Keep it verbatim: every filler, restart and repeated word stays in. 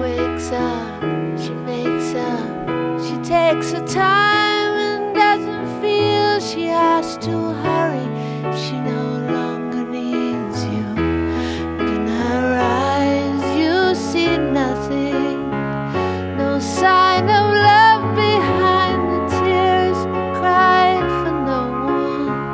wakes up, she makes up, she takes her time and doesn't feel she has to hide.